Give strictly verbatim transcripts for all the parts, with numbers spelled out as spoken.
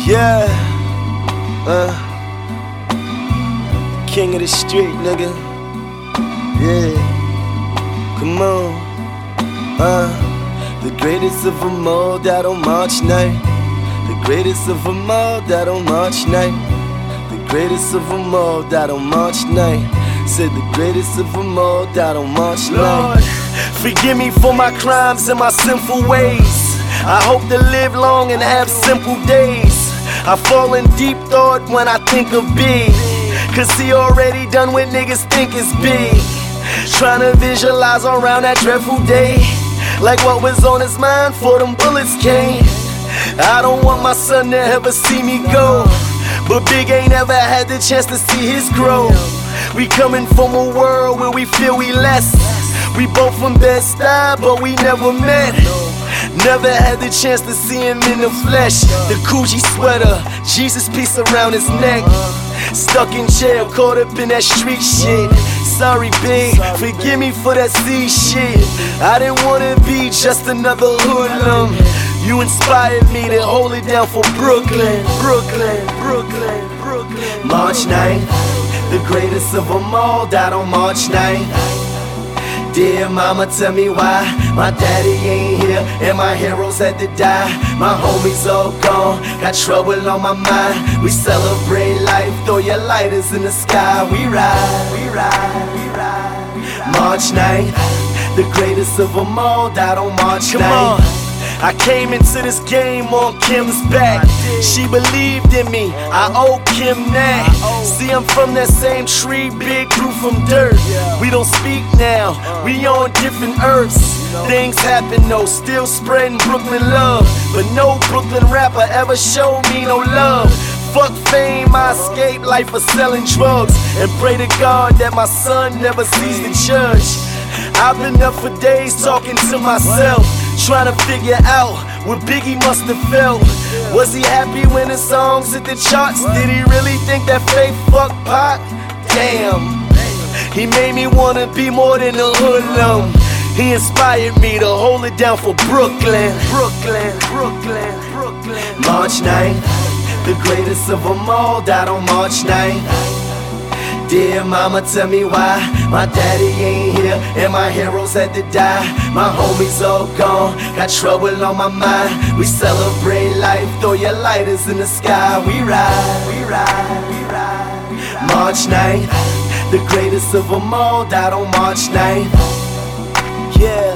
Yeah, uh, king of the street, nigga. Yeah, come on, uh, the greatest of them all died on March ninth. The greatest of them all died on March ninth. The greatest of them all died on March ninth. Said the greatest of them all died on March ninth. Lord, forgive me for my crimes and my sinful ways. I hope to live long and have simple days. I fall in deep thought when I think of big, cause he already done what niggas think is big. Tryna visualize around that dreadful day, like what was on his mind before them bullets came. I don't want my son to ever see me go, but Big ain't ever had the chance to see his growth. We coming from a world where we feel we less. We both from Bed-Stuy, but we never met. Never had the chance to see him in the flesh. The Gucci sweater, Jesus piece around his neck. Stuck in jail, caught up in that street shit. Sorry, Big, forgive me for that C shit. I didn't wanna be just another hoodlum. You inspired me to hold it down for Brooklyn, Brooklyn, Brooklyn, Brooklyn. March ninth, the greatest of them all died on March ninth. Dear mama, tell me why my daddy ain't here and my heroes had to die. My homies all gone, got trouble on my mind. We celebrate life, throw your lighters in the sky. We ride, we ride, we ride, we ride. March ninth, the greatest of them all died on March ninth. I came into this game on Kim's back. She believed in me, I owe Kim that. See, I'm from that same tree, Big grew from dirt. We don't speak now, we on different earths. Things happen though, still spreading Brooklyn love, but no Brooklyn rapper ever showed me no love. Fuck fame, I escape life for selling drugs, and pray to God that my son never sees the judge. I've been up for days talking to myself, trying to figure out what Biggie must have felt. Was he happy when his songs hit the charts? Did he really think that Faith fucked Pac? Damn, he made me wanna be more than a hoodlum. He inspired me to hold it down for Brooklyn, Brooklyn, Brooklyn, Brooklyn. March ninth, the greatest of them all died on March ninth. Dear mama, tell me why my daddy ain't here and my heroes had to die. My homies all gone, got trouble on my mind. We celebrate life, throw your lighters in the sky. We ride, we ride, we ride. March ninth, the greatest of them all died on March ninth. Yeah,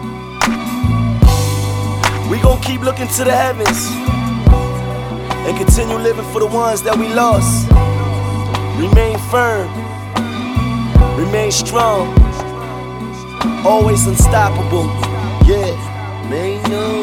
we gon' keep looking to the heavens and continue living for the ones that we lost. Remain firm, remain strong, always unstoppable. Yeah, may know.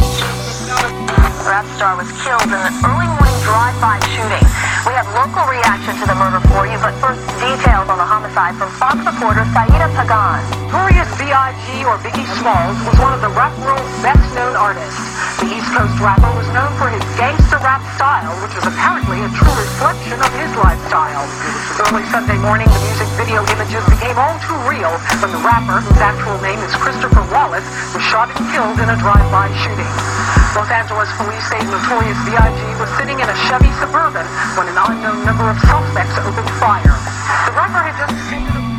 Rap star was killed in an early morning drive-by shooting. We have local reaction to the murder for you, but first details on the homicide from Fox reporter Saida Pagan. Notorious B I G or Biggie Smalls was one of the rap world's best-known artists. The East Coast rapper was known for his gangster rap style, which was apparently a true reflection of his lifestyle. Early Sunday morning, the music video images became all too real when the rapper, whose actual name is Christopher Wallace, was shot and killed in a drive-by shooting. Los Angeles police say Notorious B I G was sitting in a Chevy Suburban when an unknown number of suspects opened fire. The rapper had just escaped